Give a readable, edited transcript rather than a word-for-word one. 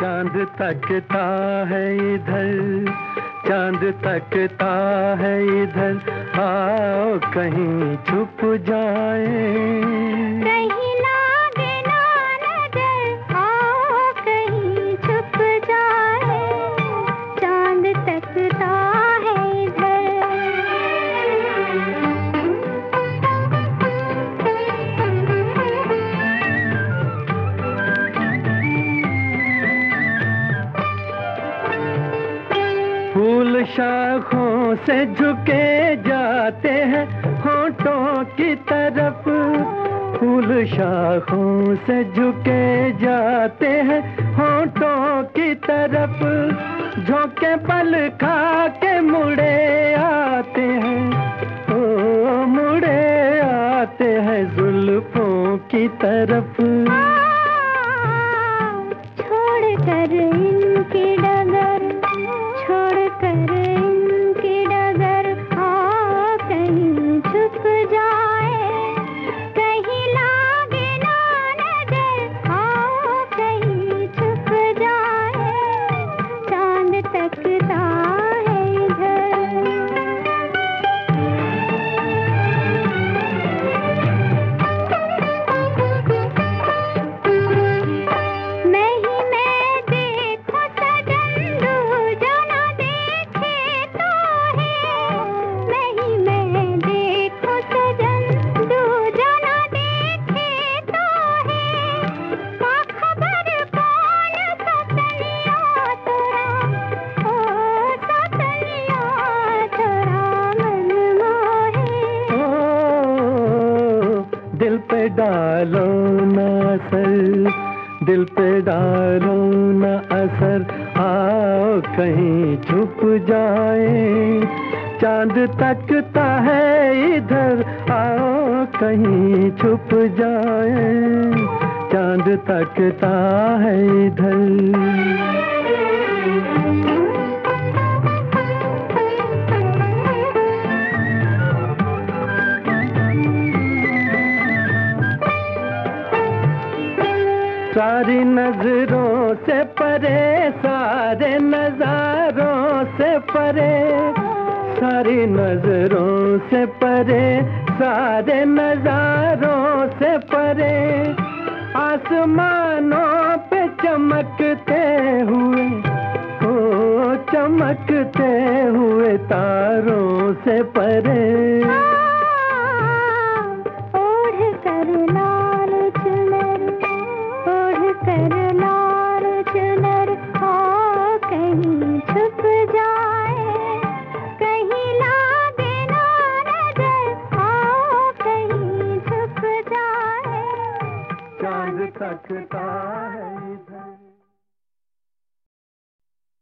चांद तकता है इधर, चांद तकता है इधर, आओ कहीं छुप जाए। कहीं लागे ना नजर, आओ कहीं छुप जाए। चांद तकता है फूल शाखों से झुके जाते हैं होठों की तरफ, फूल शाखों से झुके जाते हैं होठों की तरफ, झोंके पल खा के मुड़े आते हैं, ओ मुड़े आते हैं जुल्फों की तरफ। छोड़ कर इनकी डगर, छोड़ कर इनकी डगर, आओ कहीं छुप जाए। कहीं लागे ना नजर, आओ कहीं छुप जाए। चांद तकता है इधर। दिल पे डालो ना असर, दिल पे डालो ना असर, आओ कहीं छुप जाए। चांद तकता है इधर, आओ कहीं छुप जाए। चांद तकता है इधर। सारी नजरों से परे, सारे नजारों से परे, सारी नजरों से परे, सारे नजारों से परे, आसमानों पे चमकते हुए, ओ चमकते हुए तारों से परे। कर लाल चुनर, आओ कहीं छुप जाए। कहीं लागे ना नजर, आओ कहीं छुप जाए। चांद तकता है।